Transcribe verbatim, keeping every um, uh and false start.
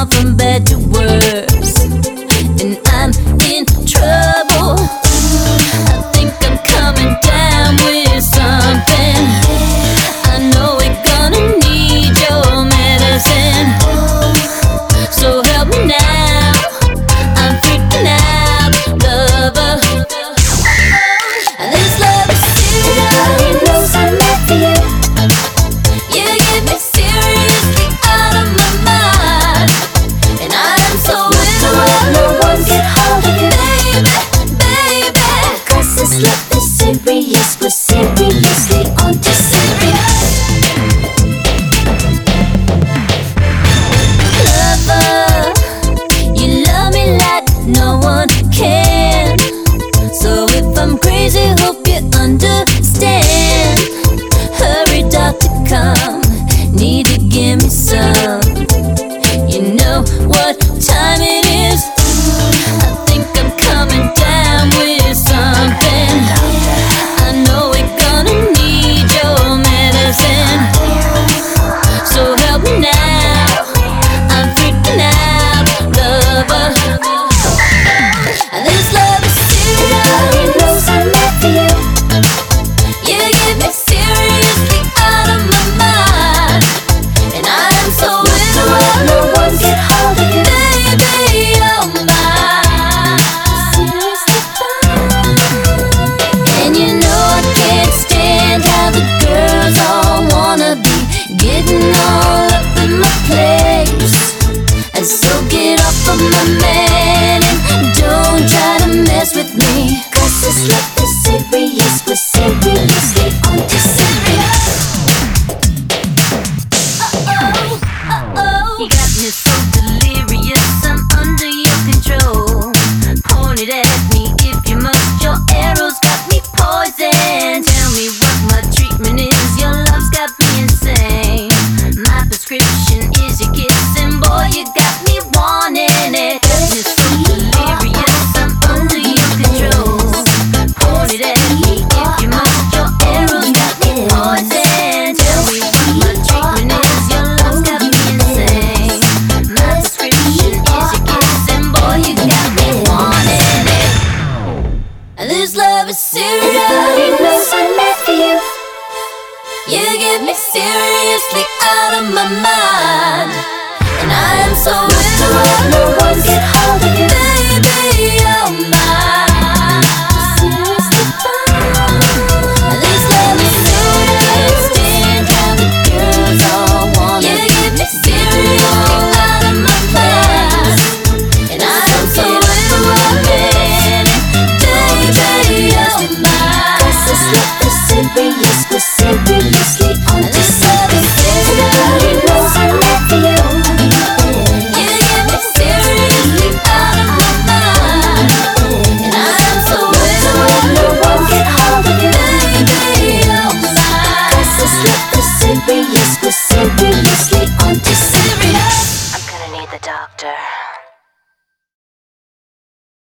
from bad to worse, and I'm in trouble. I think I'm coming down with something. I know we're gonna need your medicine, so help me now. I'm freaking out, lover. This love is serious. Nobody knows I'm meant for you. You get me seriously out of my mind, and I am so into it. No one can hold of you, baby, baby. 'Cause this love is serious. We're seriously on to serious. Lover, you love me like no one can. So if I'm crazy, hope you understand. Hurry, doctor, come. Need to give me some. You know what time it is. I think I'm coming down with something. I know we're gonna need your medicine, so help me now. I'm freaking out, lover. This love is serious. Nobody knows I'm meant for you. You get me seriously out of my mind, and I am so into it. No one can hold of you, baby, oh my. Seriously fine. And you know I can't stand how the girls all wanna be getting all up in my place. And so get off of my man and don't try to mess with me. 'Cause this love is serious. We're seriously on to serious. Uh-oh, uh-oh. You got me so delirious, I'm under your control. Point it at me if you must. Your arrows got me poisoned. Tell me what my treatment is. Your love's got me insane. My prescription is your kissing, boy. You got me wanting it. Got me so delirious, I'm under your control. Point it at me if you must. Your arrows got me poisoned. Tell me what my treatment is. Your love's got me insane. My prescription is your kissing, boy. You got me wanting it. This love is serious. Nobody knows I'm meant for you. You get me seriously out of my mind, and I am so into it. No one can hold of you, baby, oh my. Seriously fine. This love is serious. Stand how the girls all want. You get me seriously out of my mind, and I am so into it, baby, oh my. 'Cause this love is serious. We're